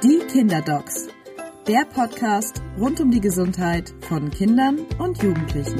Die Kinderdocs, der Podcast rund um die Gesundheit von Kindern und Jugendlichen.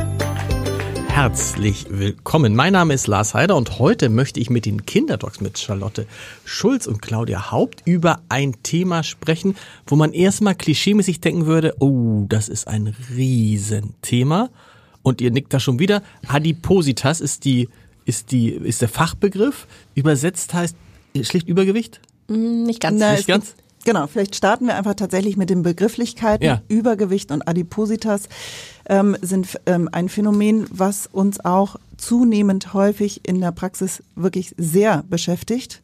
Herzlich willkommen. Mein Name ist Lars Heider und heute möchte ich mit den Kinderdocs mit Charlotte Schulz und Claudia Haupt über ein Thema sprechen, wo man erstmal klischeemäßig denken würde, oh, das ist ein Riesenthema. Und ihr nickt da schon wieder. Adipositas ist der Fachbegriff. Übersetzt heißt schlicht Übergewicht? Nicht ganz. Nicht ganz? Genau, vielleicht starten wir einfach tatsächlich mit den Begrifflichkeiten. Ja. Übergewicht und Adipositas sind ein Phänomen, was uns auch zunehmend häufig in der Praxis wirklich sehr beschäftigt.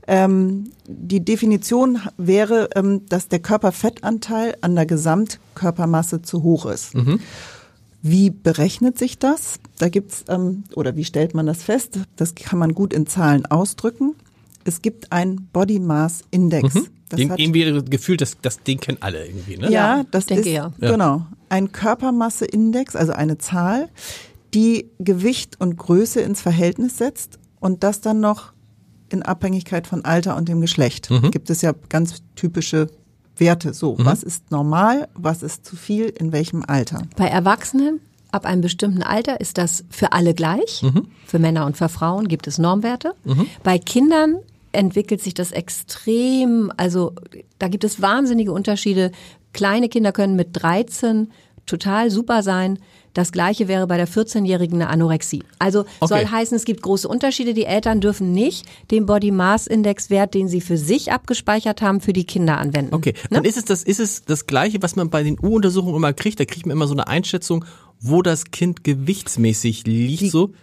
Die Definition wäre, dass der Körperfettanteil an der Gesamtkörpermasse zu hoch ist. Mhm. Wie berechnet sich das? Da gibt's oder wie stellt man das fest? Das kann man gut in Zahlen ausdrücken. Es gibt einen Body Mass Index. Mhm. Irgendwie gefühlt, das Ding kennen alle irgendwie, ne? Ja, das ist ja. Genau ein Körpermasse-Index, also eine Zahl, die Gewicht und Größe ins Verhältnis setzt und das dann noch in Abhängigkeit von Alter und dem Geschlecht. Gibt es ja ganz typische Werte. So, was ist normal, was ist zu viel, in welchem Alter? Bei Erwachsenen ab einem bestimmten Alter ist das für alle gleich. Für Männer und für Frauen gibt es Normwerte. Bei Kindern entwickelt sich das extrem, also da gibt es wahnsinnige Unterschiede. Kleine Kinder können mit 13 total super sein. Das Gleiche wäre bei der 14-Jährigen eine Anorexie. Also soll heißen, es gibt große Unterschiede. Die Eltern dürfen nicht den Body Mass Index Wert, den sie für sich abgespeichert haben, für die Kinder anwenden. Okay, dann ist es das Gleiche, was man bei den U-Untersuchungen immer kriegt. Da kriegt man immer so eine Einschätzung, wo das Kind gewichtsmäßig liegt.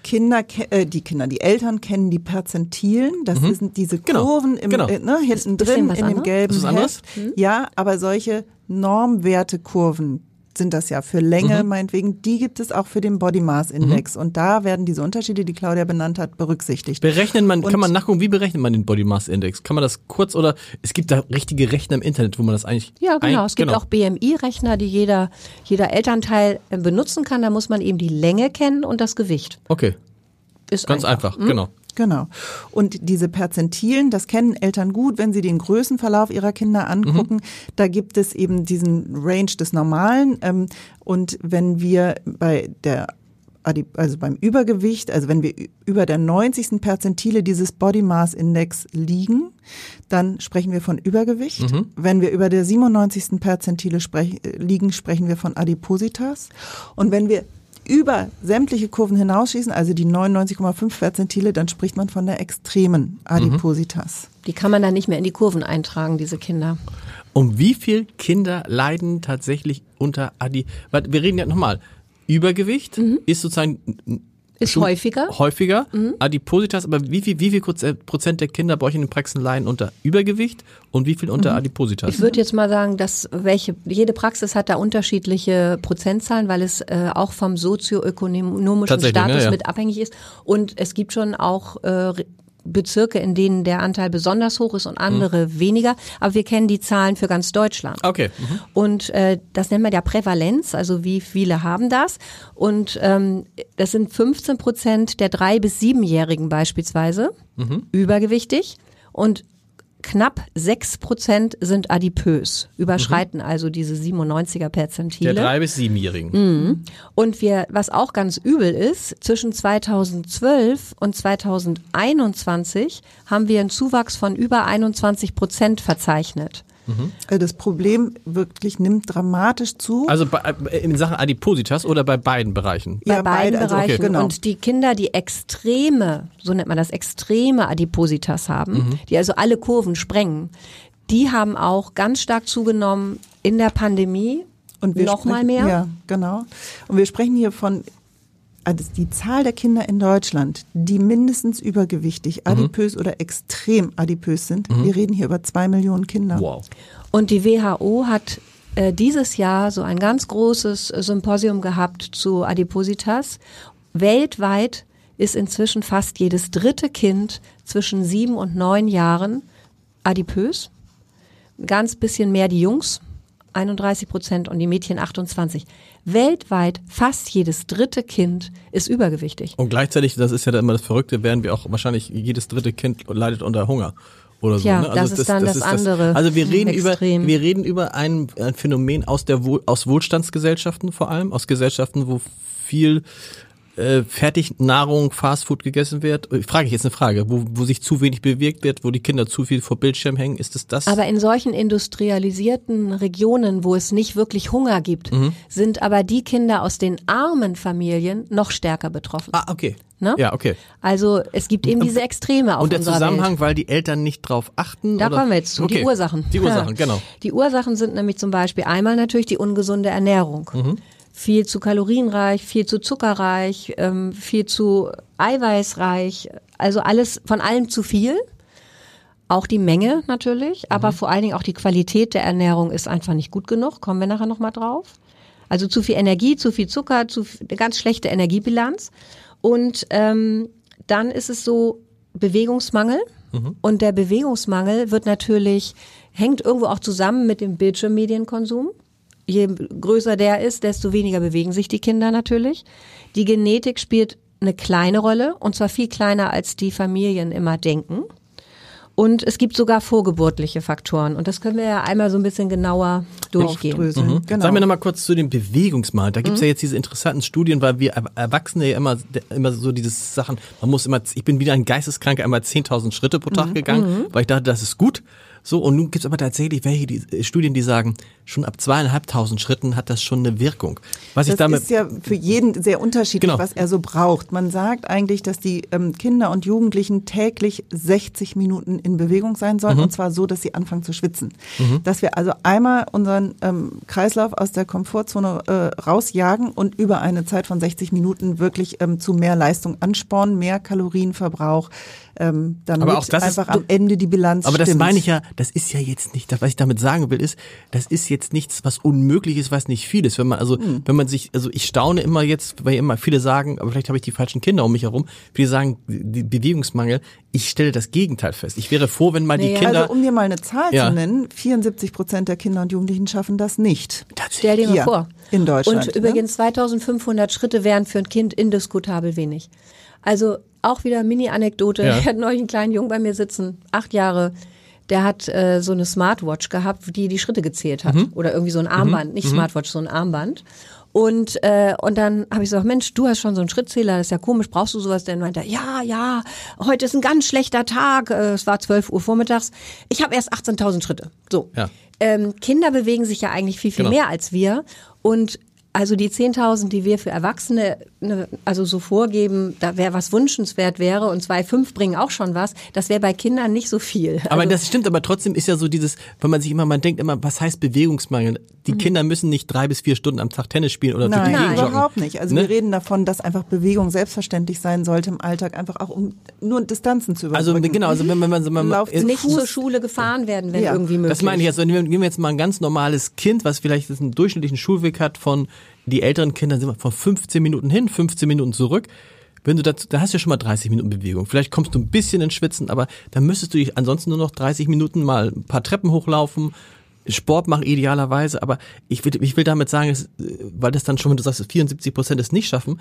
Die Eltern kennen die Perzentilen. Das sind diese Kurven hinten drin in dem gelben Heft. Ja, aber solche Normwertekurven sind das ja für Länge, meinetwegen, die gibt es auch für den Body Mass Index. Und da werden diese Unterschiede, die Claudia benannt hat, berücksichtigt. Kann man nachgucken, wie berechnet man den Body Mass Index? Kann man das kurz oder, es gibt da richtige Rechner im Internet, wo man das eigentlich... Ja, genau. Es gibt auch BMI-Rechner, die jeder Elternteil benutzen kann. Da muss man eben die Länge kennen und das Gewicht. Okay. Ist ganz einfach. Genau. Genau. Und diese Perzentilen, das kennen Eltern gut, wenn sie den Größenverlauf ihrer Kinder angucken. Da gibt es eben diesen Range des Normalen. Und wenn wir beim Übergewicht, also wenn wir über der 90. Perzentile dieses Body Mass Index liegen, dann sprechen wir von Übergewicht. Wenn wir über der 97. Perzentile liegen, sprechen wir von Adipositas. Und wenn wir über sämtliche Kurven hinausschießen, also die 99,5 Perzentile, dann spricht man von der extremen Adipositas. Die kann man dann nicht mehr in die Kurven eintragen, diese Kinder. Und wie viele Kinder leiden tatsächlich unter Weil wir reden ja nochmal, Übergewicht ist sozusagen... Ist häufiger. Adipositas, aber wie viel Prozent der Kinder bei euch in den Praxen leiden unter Übergewicht und wie viel unter Adipositas? Ich würde jetzt mal sagen, dass jede Praxis hat da unterschiedliche Prozentzahlen, weil es auch vom sozioökonomischen Status mit abhängig ist. Und es gibt schon auch Bezirke, in denen der Anteil besonders hoch ist und andere weniger. Aber wir kennen die Zahlen für ganz Deutschland. Okay. Und das nennt man ja Prävalenz, also wie viele haben das. Und das sind 15% der 3- bis 7-Jährigen beispielsweise übergewichtig und knapp 6% sind adipös, überschreiten also diese 97er Perzentile. Der 3- bis 7-Jährigen. Und was auch ganz übel ist, zwischen 2012 und 2021 haben wir einen Zuwachs von über 21% verzeichnet. Das Problem wirklich nimmt dramatisch zu. Also in Sachen Adipositas oder bei beiden Bereichen? Bei beiden Bereichen. Genau. Und die Kinder, die extreme, so nennt man das, extreme Adipositas haben, die also alle Kurven sprengen, die haben auch ganz stark zugenommen in der Pandemie und noch mal mehr. Ja, genau. Und wir sprechen hier von die Zahl der Kinder in Deutschland, die mindestens übergewichtig, adipös oder extrem adipös sind, wir reden hier über 2 Millionen Kinder. Wow. Und die WHO hat dieses Jahr so ein ganz großes Symposium gehabt zu Adipositas. Weltweit ist inzwischen fast jedes dritte Kind zwischen 7 und 9 Jahren adipös. Ein ganz bisschen mehr die Jungs, 31% und die Mädchen 28%. Weltweit fast jedes dritte Kind ist übergewichtig. Und gleichzeitig, das ist ja immer das Verrückte, werden wir auch wahrscheinlich, jedes dritte Kind leidet unter Hunger. oder so. Ja, Ne? Also das ist dann das andere. Also wir Extrem. reden über ein Phänomen aus Wohlstandsgesellschaften vor allem, aus Gesellschaften, wo viel Fertignahrung, Fastfood gegessen wird. Frage ich jetzt eine Frage, wo sich zu wenig bewegt wird, wo die Kinder zu viel vor Bildschirm hängen, ist es das? Aber in solchen industrialisierten Regionen, wo es nicht wirklich Hunger gibt, sind aber die Kinder aus den armen Familien noch stärker betroffen. Ah, okay. Ne? Ja, okay. Also es gibt eben diese Extreme auf Und der unserer Zusammenhang, Welt. weil die Eltern nicht drauf achten? Da oder? kommen wir jetzt zu, Okay. die Ursachen. Die Ursachen, genau. Die Ursachen sind nämlich zum Beispiel einmal natürlich die ungesunde Ernährung. Viel zu kalorienreich, viel zu zuckerreich, viel zu eiweißreich, also alles von allem zu viel. Auch die Menge natürlich, aber vor allen Dingen auch die Qualität der Ernährung ist einfach nicht gut genug. Kommen wir nachher nochmal drauf. Also zu viel Energie, zu viel Zucker, eine ganz schlechte Energiebilanz. Und dann ist es so Bewegungsmangel. Und der Bewegungsmangel hängt irgendwo auch zusammen mit dem Bildschirmmedienkonsum. Je größer der ist, desto weniger bewegen sich die Kinder natürlich. Die Genetik spielt eine kleine Rolle, und zwar viel kleiner, als die Familien immer denken. Und es gibt sogar vorgeburtliche Faktoren. Und das können wir ja einmal so ein bisschen genauer durchgehen. Aufdröseln. Genau. Sagen wir nochmal kurz zu dem Bewegungsmangel. Da gibt's ja jetzt diese interessanten Studien, weil wir Erwachsene ja immer so diese Sachen, ich bin wieder ein Geisteskranker, einmal 10.000 Schritte pro Tag gegangen, weil ich dachte, das ist gut. So, und nun gibt's aber tatsächlich Studien, die sagen, schon ab 2.500 Schritten hat das schon eine Wirkung. Das ist ja für jeden sehr unterschiedlich, Genau. was er so braucht. Man sagt eigentlich, dass die Kinder und Jugendlichen täglich 60 Minuten in Bewegung sein sollen, und zwar so, dass sie anfangen zu schwitzen. Dass wir also einmal unseren Kreislauf aus der Komfortzone rausjagen und über eine Zeit von 60 Minuten wirklich zu mehr Leistung anspornen, mehr Kalorienverbrauch, damit Aber auch das einfach am Ende die Bilanz Aber stimmt. das meine ich ja, das ist ja jetzt nicht, was ich damit sagen will, ist, das ist jetzt nichts, was unmöglich ist, was nicht viel ist. Wenn man sich, ich staune immer jetzt, weil immer viele sagen, aber vielleicht habe ich die falschen Kinder um mich herum, viele sagen, die Bewegungsmangel, ich stelle das Gegenteil fest. Ich wäre froh, wenn mal die Kinder... Also um dir mal eine Zahl zu nennen, 74% der Kinder und Jugendlichen schaffen das nicht. Stell dir mal vor. In Deutschland. Und übrigens 2.500 Schritte wären für ein Kind indiskutabel wenig. Also auch wieder Mini-Anekdote. Ja. Ich hatte neulich einen kleinen Jungen bei mir sitzen, 8 Jahre. Der hat so eine Smartwatch gehabt, die Schritte gezählt hat. Oder irgendwie so ein Armband. Nicht Smartwatch, so ein Armband. Und dann habe ich gesagt, Mensch, du hast schon so einen Schrittzähler, das ist ja komisch, brauchst du sowas? Dann meinte er, ja, heute ist ein ganz schlechter Tag, es war 12 Uhr vormittags, ich habe erst 18.000 Schritte. So. Ja. Kinder bewegen sich ja eigentlich viel Genau. mehr als wir, und also die 10.000, die wir für Erwachsene so vorgeben, da wäre was wünschenswert wäre, und 2,5 bringen auch schon was, das wäre bei Kindern nicht so viel. Aber Also, das stimmt, aber trotzdem ist ja so dieses, wenn man denkt immer, was heißt Bewegungsmangel? Die Kinder müssen nicht 3 bis 4 Stunden am Tag Tennis spielen oder durch die Nein, Gegend joggen. überhaupt nicht. Also Ne? wir reden davon, dass einfach Bewegung selbstverständlich sein sollte im Alltag, einfach auch um nur Distanzen zu überbrücken. Also genau, also wenn man Lauf zu nicht Fuß. zur Schule gefahren werden, wenn Ja, irgendwie möglich. das meine ich jetzt. Nehmen wir jetzt mal ein ganz normales Kind, was vielleicht einen durchschnittlichen Schulweg hat von, die älteren Kinder sind von 15 Minuten hin, 15 Minuten zurück. Wenn du da hast du ja schon mal 30 Minuten Bewegung. Vielleicht kommst du ein bisschen ins Schwitzen, aber dann müsstest du dich ansonsten nur noch 30 Minuten mal ein paar Treppen hochlaufen, Sport machen idealerweise, aber ich will damit sagen, weil das dann schon, wenn du sagst, 74% es nicht schaffen,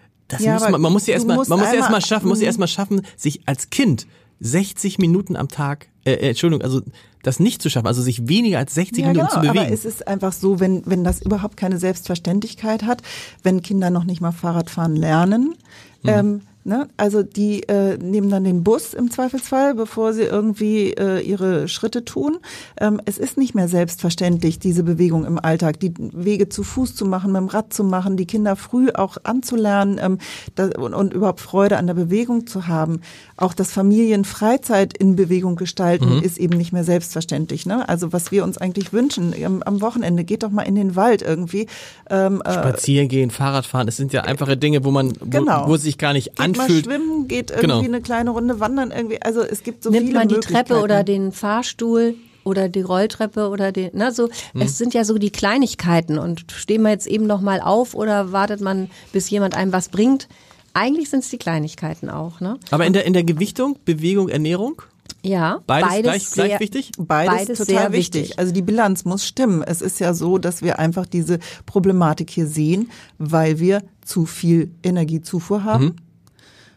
man muss ja erstmal schaffen, sich als Kind 60 Minuten am Tag, also das nicht zu schaffen, also sich weniger als 60 Minuten zu bewegen. Aber es ist einfach so, wenn das überhaupt keine Selbstverständlichkeit hat, wenn Kinder noch nicht mal Fahrradfahren lernen, also die nehmen dann den Bus im Zweifelsfall, bevor sie irgendwie ihre Schritte tun. Es ist nicht mehr selbstverständlich, diese Bewegung im Alltag, die Wege zu Fuß zu machen, mit dem Rad zu machen, die Kinder früh auch anzulernen und überhaupt Freude an der Bewegung zu haben. Auch das Familienfreizeit in Bewegung gestalten ist eben nicht mehr selbstverständlich. Ne? Also was wir uns eigentlich wünschen, am Wochenende, geht doch mal in den Wald irgendwie. Spazieren gehen, Fahrradfahren, das sind ja einfache Dinge, wo es sich gar nicht anfühlt. Mal schwimmen, geht irgendwie eine kleine Runde wandern irgendwie. Also es gibt so Nimmt viele man die Möglichkeiten. Treppe oder den Fahrstuhl oder die Rolltreppe oder es sind ja so die Kleinigkeiten, und stehen wir jetzt eben noch mal auf oder wartet man, bis jemand einem was bringt? Eigentlich sind es die Kleinigkeiten auch, ne? Aber in der Gewichtung, Bewegung, Ernährung? Ja, Beides gleich sehr, wichtig? Beides total sehr wichtig. Also die Bilanz muss stimmen. Es ist ja so, dass wir einfach diese Problematik hier sehen, weil wir zu viel Energiezufuhr haben.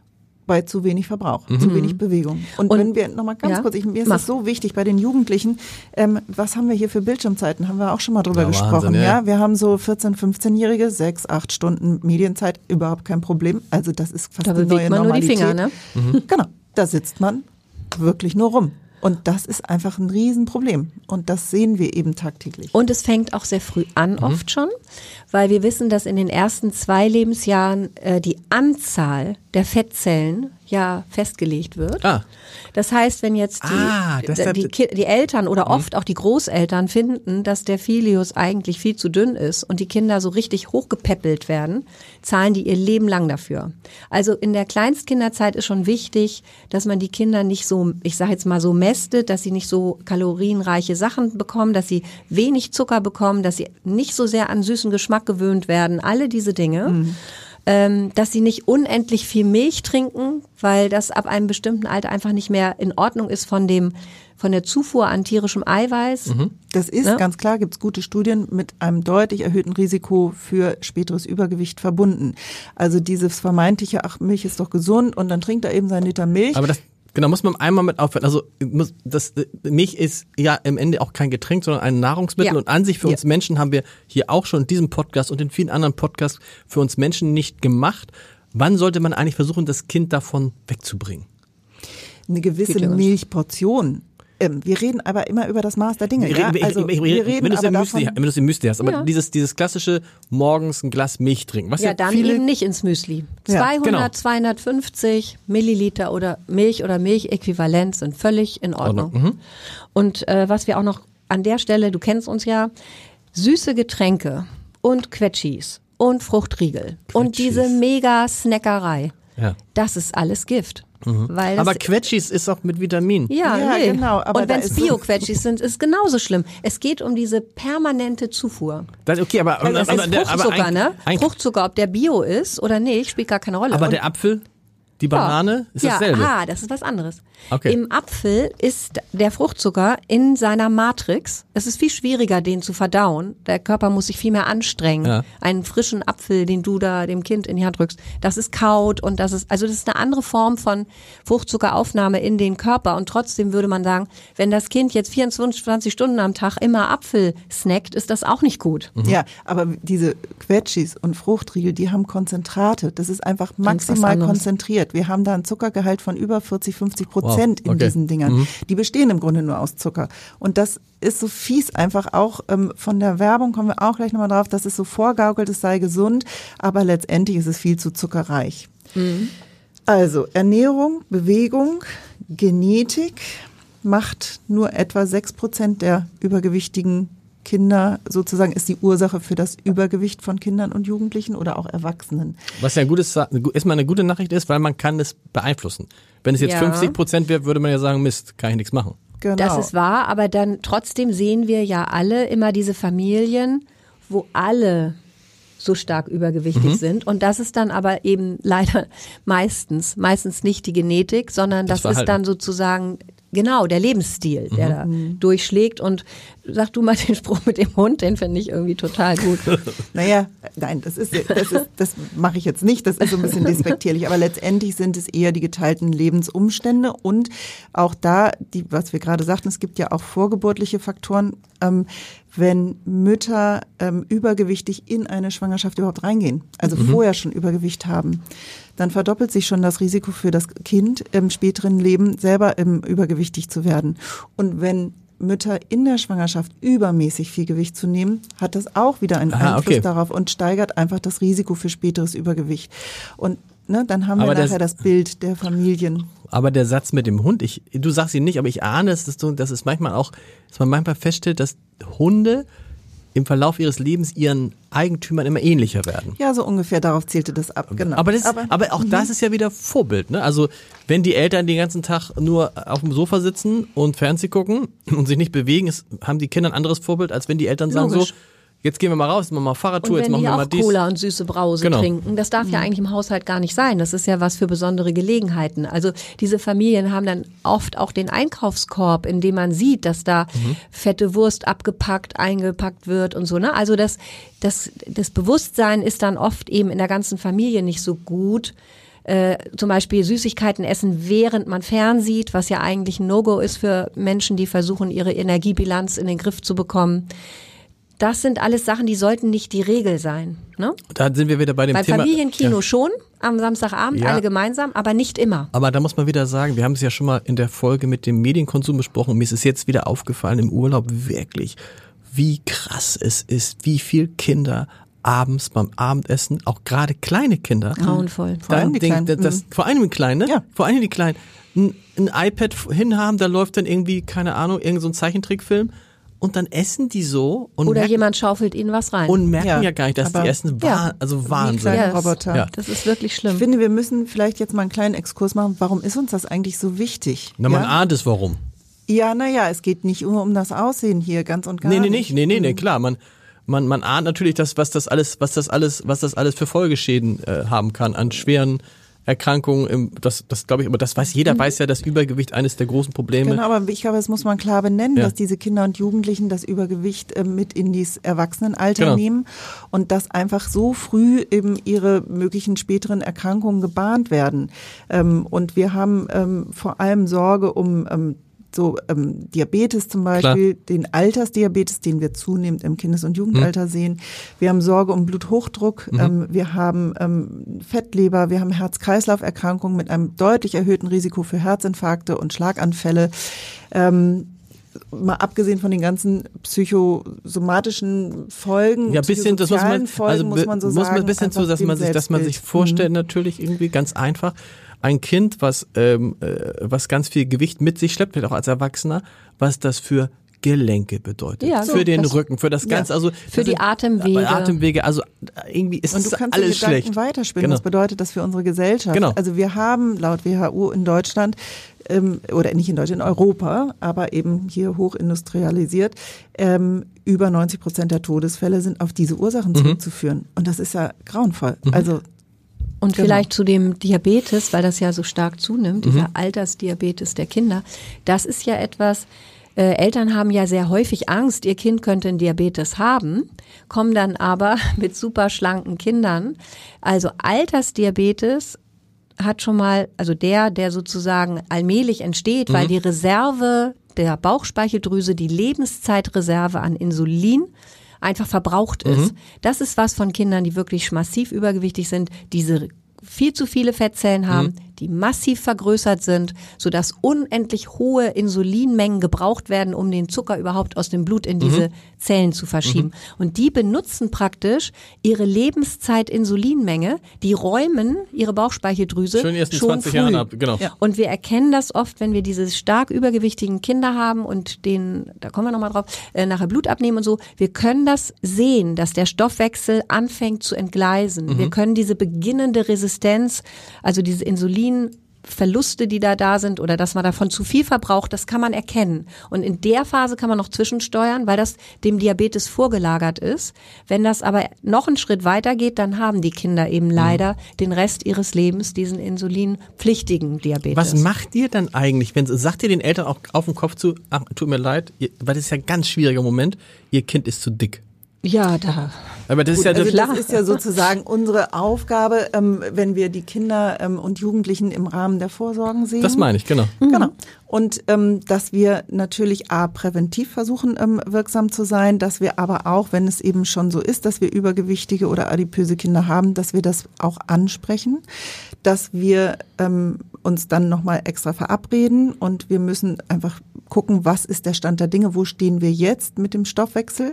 bei zu wenig Verbrauch, zu wenig Bewegung. Und wenn wir nochmal ganz kurz, mir ist das so wichtig bei den Jugendlichen, was haben wir hier für Bildschirmzeiten? Haben wir auch schon mal drüber gesprochen. Wahnsinn, ja, wir haben so 14-, 15-Jährige, 6-8 Stunden Medienzeit, überhaupt kein Problem. Also das ist fast da die neue bewegt man Normalität. nur die Finger, ne? Genau, da sitzt man wirklich nur rum. Und das ist einfach ein Riesenproblem. Und das sehen wir eben tagtäglich. Und es fängt auch sehr früh an, oft schon, weil wir wissen, dass in den ersten 2 Lebensjahren die Anzahl der Fettzellen ja festgelegt wird. Das heißt, wenn jetzt die Eltern oder oft auch die Großeltern finden, dass der Filius eigentlich viel zu dünn ist und die Kinder so richtig hochgepäppelt werden, zahlen die ihr Leben lang dafür. Also in der Kleinstkinderzeit ist schon wichtig, dass man die Kinder nicht so, ich sage jetzt mal so mästet, dass sie nicht so kalorienreiche Sachen bekommen, dass sie wenig Zucker bekommen, dass sie nicht so sehr an süßen Geschmack gewöhnt werden, alle diese Dinge. Dass sie nicht unendlich viel Milch trinken, weil das ab einem bestimmten Alter einfach nicht mehr in Ordnung ist von der Zufuhr an tierischem Eiweiß. Das ist ganz klar, gibt es gute Studien mit einem deutlich erhöhten Risiko für späteres Übergewicht verbunden. Also dieses vermeintliche, ach, Milch ist doch gesund und dann trinkt er eben seinen Liter Milch. Aber das genau, muss man einmal mit aufhören. Also Milch ist ja im Ende auch kein Getränk, sondern ein Nahrungsmittel. Und an sich für uns Menschen haben wir hier auch schon in diesem Podcast und in vielen anderen Podcasts für uns Menschen nicht gemacht. Wann sollte man eigentlich versuchen, das Kind davon wegzubringen? Eine gewisse Milchportion. Wir reden aber immer über das Maß der Dinge. Wir reden wenn du es im Müsli hast, aber dieses klassische morgens ein Glas Milch trinken. Was dann viele eben nicht ins Müsli. 250 Milliliter oder Milchäquivalent sind völlig in Ordnung. Und was wir auch noch an der Stelle, du kennst uns ja, süße Getränke und Quetschis und Fruchtriegel und diese Mega-Snackerei, das ist alles Gift. Weil aber Quetschis ist auch mit Vitamin. Ja, genau. Aber und wenn es Bio-Quetschis sind, ist genauso schlimm. Es geht um diese permanente Zufuhr. Okay, aber das ist Fruchtzucker, ne? Fruchtzucker, ob der Bio ist oder nicht, spielt gar keine Rolle. Aber der Apfel, die Banane, ist dasselbe. Ja, das ist was anderes. Okay. Im Apfel ist der Fruchtzucker in seiner Matrix. Es ist viel schwieriger, den zu verdauen. Der Körper muss sich viel mehr anstrengen. Ja. Einen frischen Apfel, den du da dem Kind in die Hand drückst, das ist kaut und das ist eine andere Form von Fruchtzuckeraufnahme in den Körper. Und trotzdem würde man sagen, wenn das Kind jetzt 24 Stunden am Tag immer Apfel snackt, ist das auch nicht gut. Ja, aber diese Quetschis und Fruchtriegel, die haben Konzentrate. Das ist einfach maximal konzentriert. Wir haben da einen Zuckergehalt von über 40-50% in diesen Dingern. Die bestehen im Grunde nur aus Zucker. Und das ist so fies einfach auch von der Werbung, kommen wir auch gleich nochmal drauf, dass es so vorgaukelt, es sei gesund, aber letztendlich ist es viel zu zuckerreich. Also Ernährung, Bewegung, Genetik macht nur etwa 6% der übergewichtigen Kinder sozusagen ist die Ursache für das Übergewicht von Kindern und Jugendlichen oder auch Erwachsenen. Was ja erstmal eine gute Nachricht ist, weil man kann es beeinflussen. Wenn es jetzt 50% wäre, würde man ja sagen, Mist, kann ich nichts machen. Genau. Das ist wahr, aber dann trotzdem sehen wir ja alle immer diese Familien, wo alle so stark übergewichtig sind. Und das ist dann aber eben leider meistens nicht die Genetik, sondern das ist dann sozusagen genau der Lebensstil, der da durchschlägt. Und sag du mal den Spruch mit dem Hund, den finde ich irgendwie total gut. Naja, nein, das mache ich jetzt nicht, das ist so ein bisschen despektierlich, aber letztendlich sind es eher die geteilten Lebensumstände und auch da, was wir gerade sagten, es gibt ja auch vorgeburtliche Faktoren, wenn Mütter übergewichtig in eine Schwangerschaft überhaupt reingehen, also vorher schon Übergewicht haben, dann verdoppelt sich schon das Risiko für das Kind im späteren Leben selber übergewichtig zu werden. Und wenn Mütter in der Schwangerschaft übermäßig viel Gewicht zu nehmen, hat das auch wieder einen Einfluss darauf und steigert einfach das Risiko für späteres Übergewicht. Und dann haben wir nachher das Bild der Familien. Aber der Satz mit dem Hund, du sagst ihn nicht, aber ich ahne, dass es manchmal auch, dass man manchmal feststellt, dass Hunde im Verlauf ihres Lebens ihren Eigentümern immer ähnlicher werden. Ja, so ungefähr, darauf zielte das ab, genau. Aber auch das ist ja wieder Vorbild, ne? Also wenn die Eltern den ganzen Tag nur auf dem Sofa sitzen und Fernsehen gucken und sich nicht bewegen, haben die Kinder ein anderes Vorbild, als wenn die Eltern sagen so, jetzt gehen wir mal raus, jetzt machen wir mal Fahrradtour, jetzt machen wir mal dies. Und wenn die auch Cola und süße Brause trinken, das darf ja eigentlich im Haushalt gar nicht sein. Das ist ja was für besondere Gelegenheiten. Also diese Familien haben dann oft auch den Einkaufskorb, in dem man sieht, dass da fette Wurst eingepackt wird und so. Ne? Also das Bewusstsein ist dann oft eben in der ganzen Familie nicht so gut, zum Beispiel Süßigkeiten essen, während man fernsieht, was ja eigentlich ein No-Go ist für Menschen, die versuchen, ihre Energiebilanz in den Griff zu bekommen. Das sind alles Sachen, die sollten nicht die Regel sein. Ne? Da sind wir wieder bei dem Thema. Beim Familienkino schon, am Samstagabend, Ja. alle gemeinsam, aber nicht immer. Aber da muss man wieder sagen, wir haben es ja schon mal in der Folge mit dem Medienkonsum besprochen und mir ist es jetzt wieder aufgefallen im Urlaub wirklich, wie krass es ist, wie viel Kinder abends beim Abendessen, auch gerade kleine Kinder, Grauenvoll. Vor allem die Kleinen. Vor allem die Kleinen, ne? Ja. Vor allem die Kleinen, ein iPad hinhaben, da läuft dann irgendwie, keine Ahnung, irgend so ein Zeichentrickfilm und dann essen die so und Oder merken, jemand schaufelt ihnen was rein. und merken ja, Ja, gar nicht, dass die aber- essen, Ja. also Wie Wahnsinn. kleine Ja, Roboter. Ja. Das ist wirklich Ich schlimm. finde, wir müssen vielleicht jetzt mal einen kleinen Exkurs machen. Warum ist uns das eigentlich so wichtig? Na, man ahnt es, warum. Ja, naja, es geht nicht nur um das Aussehen hier, ganz und gar nicht. Nee, klar, man ahnt natürlich, was das alles für Folgeschäden haben kann an schweren Erkrankungen. Das glaube ich, aber das weiß jeder, weiß ja, dass Übergewicht eines der großen Probleme. Genau, aber ich glaube, das muss man klar benennen, Ja. dass diese Kinder und Jugendlichen das Übergewicht mit in das Erwachsenenalter Genau. nehmen und dass einfach so früh eben ihre möglichen späteren Erkrankungen gebahnt werden. Und wir haben vor allem Sorge um Diabetes zum Beispiel, den Altersdiabetes, den wir zunehmend im Kindes- und Jugendalter sehen. Wir haben Sorge um Bluthochdruck, wir haben Fettleber, wir haben Herz-Kreislauf-Erkrankungen mit einem deutlich erhöhten Risiko für Herzinfarkte und Schlaganfälle. Mal abgesehen von den ganzen psychosomatischen Folgen, Ja, bisschen, das muss man, Folgen, muss man so sagen. ein bisschen zu, einfach dass man dem sich vorstellt, natürlich irgendwie ganz einfach, ein Kind, was ganz viel Gewicht mit sich schleppt, vielleicht auch als Erwachsener, was das für Gelenke bedeutet, Ja, für so, den das- Rücken, für das Ganze, also Für die Atemwege. Atemwege, also irgendwie ist Und du das kannst den alles Gedanken schlecht. weiterspinnen. Genau. Was bedeutet das für unsere Gesellschaft? Genau. Also wir haben laut WHO in Deutschland, oder nicht in Deutschland, in Europa, aber eben hier hochindustrialisiert, über 90% der Todesfälle sind auf diese Ursachen zurückzuführen. Und das ist ja grauenvoll. Also Und Genau. vielleicht zu dem Diabetes, weil das ja so stark zunimmt, dieser Altersdiabetes der Kinder. Das ist ja etwas, Eltern haben ja sehr häufig Angst, ihr Kind könnte einen Diabetes haben, kommen dann aber mit super schlanken Kindern. Also Altersdiabetes hat schon mal, also der sozusagen allmählich entsteht, weil die Reserve der Bauchspeicheldrüse, die Lebenszeitreserve an Insulin einfach verbraucht ist. Das ist was von Kindern, die wirklich massiv übergewichtig sind, diese viel zu viele Fettzellen haben, die massiv vergrößert sind, sodass unendlich hohe Insulinmengen gebraucht werden, um den Zucker überhaupt aus dem Blut in diese Zellen zu verschieben. Und die benutzen praktisch ihre Lebenszeit-Insulinmenge, die räumen ihre Bauchspeicheldrüse Schön erst in schon 20 früh. Jahren ab, genau. Ja. Und wir erkennen das oft, wenn wir diese stark übergewichtigen Kinder haben und denen, da kommen wir nochmal drauf, nachher Blut abnehmen und so. Wir können das sehen, dass der Stoffwechsel anfängt zu entgleisen. Wir können diese beginnende Resistenz, also diese Insulinverluste, die da sind oder dass man davon zu viel verbraucht, das kann man erkennen. Und in der Phase kann man noch zwischensteuern, weil das dem Diabetes vorgelagert ist. Wenn das aber noch einen Schritt weiter geht, dann haben die Kinder eben leider den Rest ihres Lebens diesen insulinpflichtigen Diabetes. Was macht ihr dann eigentlich, sagt ihr den Eltern auch auf den Kopf zu, ach, tut mir leid, weil das ist ja ein ganz schwieriger Moment, ihr Kind ist zu dick. Ja, da. Aber das ist ja Also klar. das ist ja sozusagen unsere Aufgabe, wenn wir die Kinder und Jugendlichen im Rahmen der Vorsorgen sehen. das meine ich, genau. Genau. Und dass wir natürlich präventiv versuchen, wirksam zu sein, dass wir aber auch, wenn es eben schon so ist, dass wir übergewichtige oder adipöse Kinder haben, dass wir das auch ansprechen, dass wir uns dann nochmal extra verabreden und wir müssen einfach gucken, was ist der Stand der Dinge, wo stehen wir jetzt mit dem Stoffwechsel.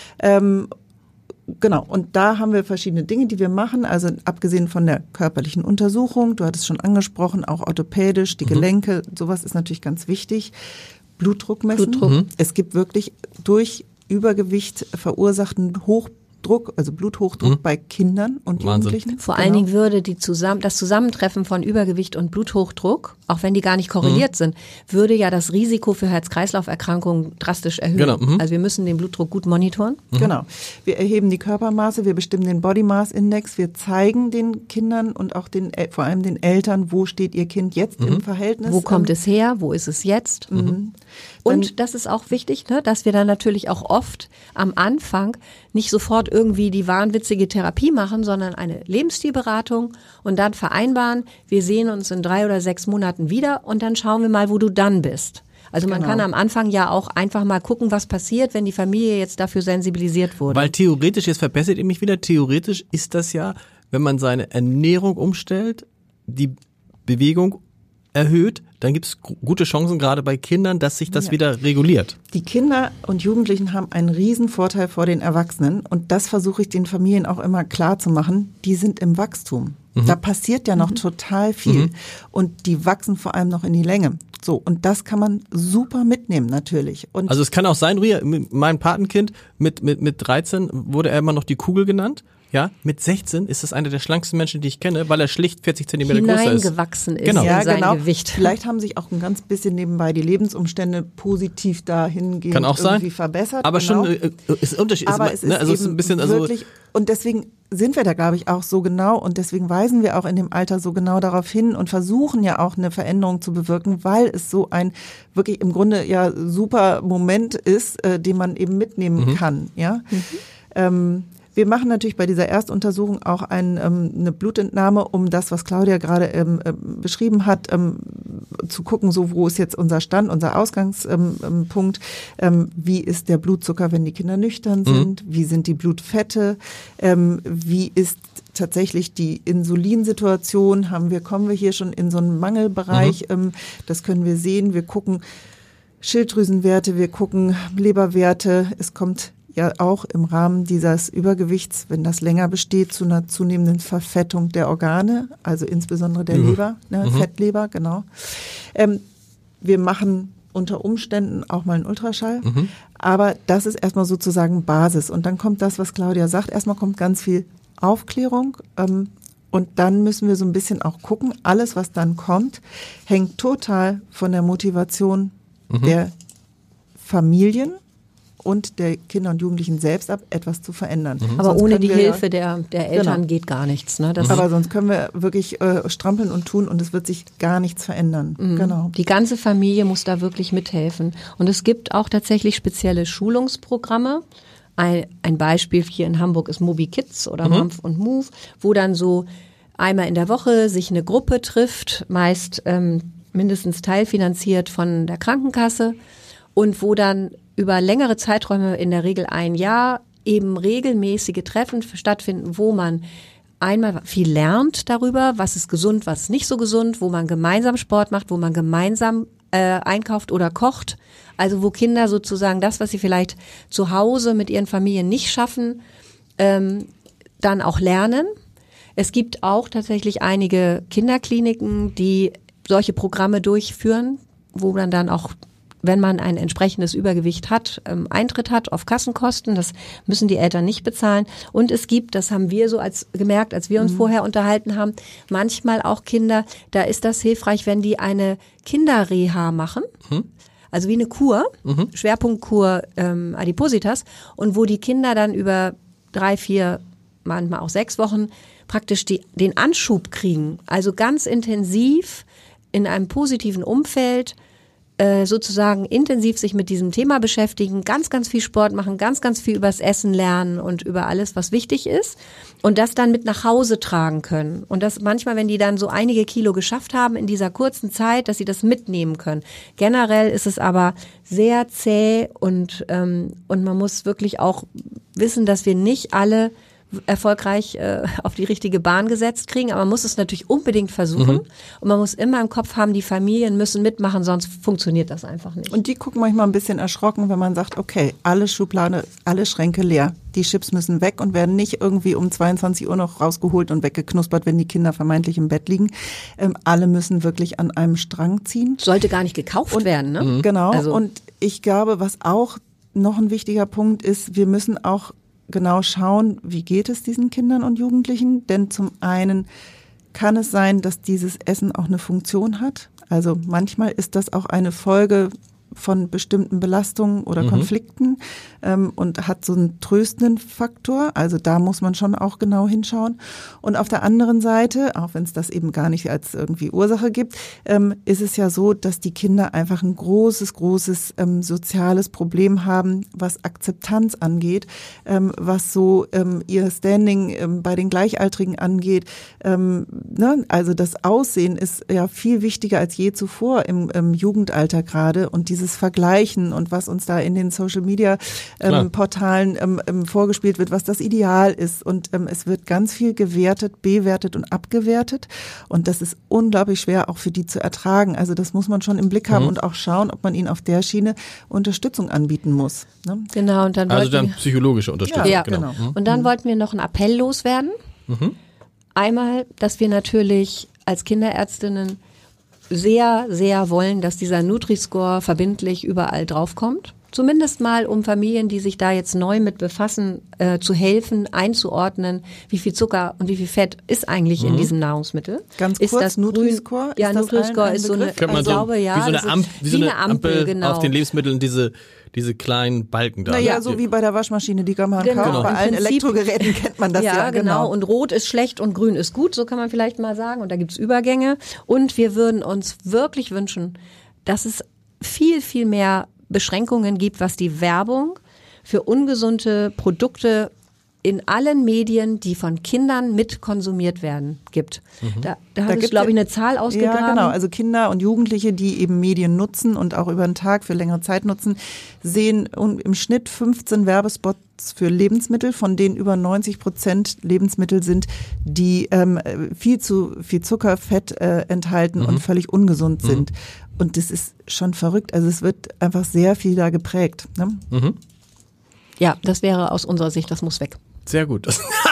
Genau, und da haben wir verschiedene Dinge, die wir machen, also abgesehen von der körperlichen Untersuchung, du hattest schon angesprochen, auch orthopädisch, die Gelenke, sowas ist natürlich ganz wichtig. Blutdruck messen. Es gibt wirklich durch Übergewicht verursachten Hochdruck, also Bluthochdruck bei Kindern und Wahnsinn. Jugendlichen. Vor allen Dingen würde das Zusammentreffen von Übergewicht und Bluthochdruck, auch wenn die gar nicht korreliert sind, würde ja das Risiko für Herz-Kreislauf-Erkrankungen drastisch erhöhen. Genau, Also wir müssen den Blutdruck gut monitoren. Genau. Wir erheben die Körpermaße, wir bestimmen den Body Mass Index, wir zeigen den Kindern und auch vor allem den Eltern, wo steht ihr Kind jetzt im Verhältnis. Wo kommt es her? Wo ist es jetzt? Und das ist auch wichtig, ne, dass wir dann natürlich auch oft am Anfang nicht sofort irgendwie die wahnwitzige Therapie machen, sondern eine Lebensstilberatung und dann vereinbaren, wir sehen uns in 3 oder 6 Monaten wieder und dann schauen wir mal, wo du dann bist. Also man kann am Anfang ja auch einfach mal gucken, was passiert, wenn die Familie jetzt dafür sensibilisiert wurde. Weil theoretisch, jetzt verbessert ihr mich wieder, theoretisch ist das ja, wenn man seine Ernährung umstellt, die Bewegung erhöht, dann gibt es gute Chancen, gerade bei Kindern, dass sich das wieder reguliert. Die Kinder und Jugendlichen haben einen riesen Vorteil vor den Erwachsenen und das versuche ich den Familien auch immer klar zu machen, die sind im Wachstum. Da passiert ja noch total viel und die wachsen vor allem noch in die Länge. So, und das kann man super mitnehmen natürlich. Und also es kann auch sein, Ria, mein Patenkind mit 13 wurde er immer noch die Kugel genannt. Ja, mit 16 ist das einer der schlanksten Menschen, die ich kenne, weil er schlicht 40 Zentimeter größer ist. Hineingewachsen ist genau. in sein Gewicht. Vielleicht haben sich auch ein ganz bisschen nebenbei die Lebensumstände positiv dahingehend kann auch irgendwie sein. verbessert. Aber schon ist Unterschied. Aber es ist also eben ein bisschen, wirklich, und deswegen sind wir da, glaube ich, auch so genau und deswegen weisen wir auch in dem Alter so genau darauf hin und versuchen ja auch eine Veränderung zu bewirken, weil es so ein wirklich im Grunde ja super Moment ist, den man eben mitnehmen kann. Ja. Wir machen natürlich bei dieser Erstuntersuchung auch eine Blutentnahme, um das, was Claudia gerade beschrieben hat, zu gucken, so wo ist jetzt unser Stand, unser Ausgangspunkt, wie ist der Blutzucker, wenn die Kinder nüchtern sind, wie sind die Blutfette, wie ist tatsächlich die Insulinsituation, kommen wir hier schon in so einen Mangelbereich, das können wir sehen, wir gucken Schilddrüsenwerte, wir gucken Leberwerte, es kommt ja auch im Rahmen dieses Übergewichts, wenn das länger besteht, zu einer zunehmenden Verfettung der Organe, also insbesondere der Leber, Fettleber, genau. Wir machen unter Umständen auch mal einen Ultraschall, aber das ist erstmal sozusagen Basis. Und dann kommt das, was Claudia sagt, erstmal kommt ganz viel Aufklärung und dann müssen wir so ein bisschen auch gucken, alles, was dann kommt, hängt total von der Motivation der Familien und der Kinder und Jugendlichen selbst ab, etwas zu verändern. Aber sonst ohne die Hilfe der Eltern geht gar nichts. Ne? Aber sonst können wir wirklich strampeln und tun und es wird sich gar nichts verändern. Genau. Die ganze Familie muss da wirklich mithelfen. Und es gibt auch tatsächlich spezielle Schulungsprogramme. Ein Beispiel hier in Hamburg ist Mobi Kids oder Mampf und Move, wo dann so einmal in der Woche sich eine Gruppe trifft, meist mindestens teilfinanziert von der Krankenkasse und wo dann über längere Zeiträume, in der Regel ein Jahr, eben regelmäßige Treffen stattfinden, wo man einmal viel lernt darüber, was ist gesund, was ist nicht so gesund, wo man gemeinsam Sport macht, wo man gemeinsam einkauft oder kocht. Also wo Kinder sozusagen das, was sie vielleicht zu Hause mit ihren Familien nicht schaffen, dann auch lernen. Es gibt auch tatsächlich einige Kinderkliniken, die solche Programme durchführen, wo man dann auch, wenn man ein entsprechendes Übergewicht hat, Eintritt hat auf Kassenkosten. Das müssen die Eltern nicht bezahlen. Und es gibt, das haben wir so gemerkt, als wir uns vorher unterhalten haben, manchmal auch Kinder, da ist das hilfreich, wenn die eine Kinderreha machen. Also wie eine Kur, Schwerpunktkur Adipositas. Und wo die Kinder dann über 3, 4, manchmal auch 6 Wochen praktisch den Anschub kriegen. Also ganz intensiv in einem positiven Umfeld sozusagen intensiv sich mit diesem Thema beschäftigen, ganz, ganz viel Sport machen, ganz, ganz viel übers Essen lernen und über alles, was wichtig ist und das dann mit nach Hause tragen können. Und das manchmal, wenn die dann so einige Kilo geschafft haben in dieser kurzen Zeit, dass sie das mitnehmen können. Generell ist es aber sehr zäh und man muss wirklich auch wissen, dass wir nicht alle erfolgreich auf die richtige Bahn gesetzt kriegen, aber man muss es natürlich unbedingt versuchen und man muss immer im Kopf haben, die Familien müssen mitmachen, sonst funktioniert das einfach nicht. Und die gucken manchmal ein bisschen erschrocken, wenn man sagt, okay, alle Schublade, alle Schränke leer, die Chips müssen weg und werden nicht irgendwie um 22 Uhr noch rausgeholt und weggeknuspert, wenn die Kinder vermeintlich im Bett liegen. Alle müssen wirklich an einem Strang ziehen. Sollte gar nicht gekauft werden, ne? Genau, also. Und ich glaube, was auch noch ein wichtiger Punkt ist, wir müssen auch genau schauen, wie geht es diesen Kindern und Jugendlichen, denn zum einen kann es sein, dass dieses Essen auch eine Funktion hat. Also manchmal ist das auch eine Folge von bestimmten Belastungen oder Konflikten und hat so einen tröstenden Faktor. Also da muss man schon auch genau hinschauen. Und auf der anderen Seite, auch wenn es das eben gar nicht als irgendwie Ursache gibt, ist es ja so, dass die Kinder einfach ein großes soziales Problem haben, was Akzeptanz angeht, was so ihr Standing bei den Gleichaltrigen angeht. Also das Aussehen ist ja viel wichtiger als je zuvor im Jugendalter gerade, und dieses Vergleichen und was uns da in den Social Media Portalen vorgespielt wird, was das Ideal ist, und es wird ganz viel gewertet, bewertet und abgewertet, und das ist unglaublich schwer auch für die zu ertragen. Also das muss man schon im Blick haben und auch schauen, ob man ihnen auf der Schiene Unterstützung anbieten muss. Ne? Genau, und dann psychologische Unterstützung. Ja, genau. Und dann wollten wir noch einen Appell loswerden. Einmal, dass wir natürlich als Kinderärztinnen sehr, sehr wollen, dass dieser Nutri-Score verbindlich überall draufkommt. Zumindest mal, um Familien, die sich da jetzt neu mit befassen, zu helfen, einzuordnen, wie viel Zucker und wie viel Fett ist eigentlich in diesem Nahrungsmittel. Ganz kurz, ist das Nutri-Score? Ja, Nutri-Score ist so eine, ich glaube, wie so eine Ampel genau. Auf den Lebensmitteln, diese kleinen Balken da. Naja, so wie bei der Waschmaschine, die kann man kaufen. Bei allen Elektrogeräten kennt man das ja. Genau. Und rot ist schlecht und grün ist gut, so kann man vielleicht mal sagen. Und da gibt's Übergänge. Und wir würden uns wirklich wünschen, dass es viel, viel mehr Beschränkungen gibt, was die Werbung für ungesunde Produkte in allen Medien, die von Kindern mitkonsumiert werden, gibt. Da hat es, glaube ich, eine Zahl ausgegraben. Ja, genau. Also Kinder und Jugendliche, die eben Medien nutzen und auch über den Tag für längere Zeit nutzen, sehen im Schnitt 15 Werbespots für Lebensmittel, von denen über 90% Lebensmittel sind, die viel zu viel Zucker, Fett enthalten und völlig ungesund sind. Und das ist schon verrückt. Also es wird einfach sehr viel da geprägt. Ne? Ja, das wäre aus unserer Sicht, das muss weg. Sehr gut.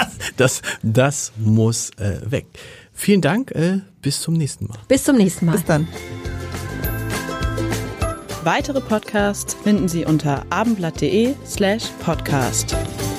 Das muss weg. Vielen Dank. Bis zum nächsten Mal. Bis zum nächsten Mal. Bis dann. Weitere Podcasts finden Sie unter abendblatt.de/podcast.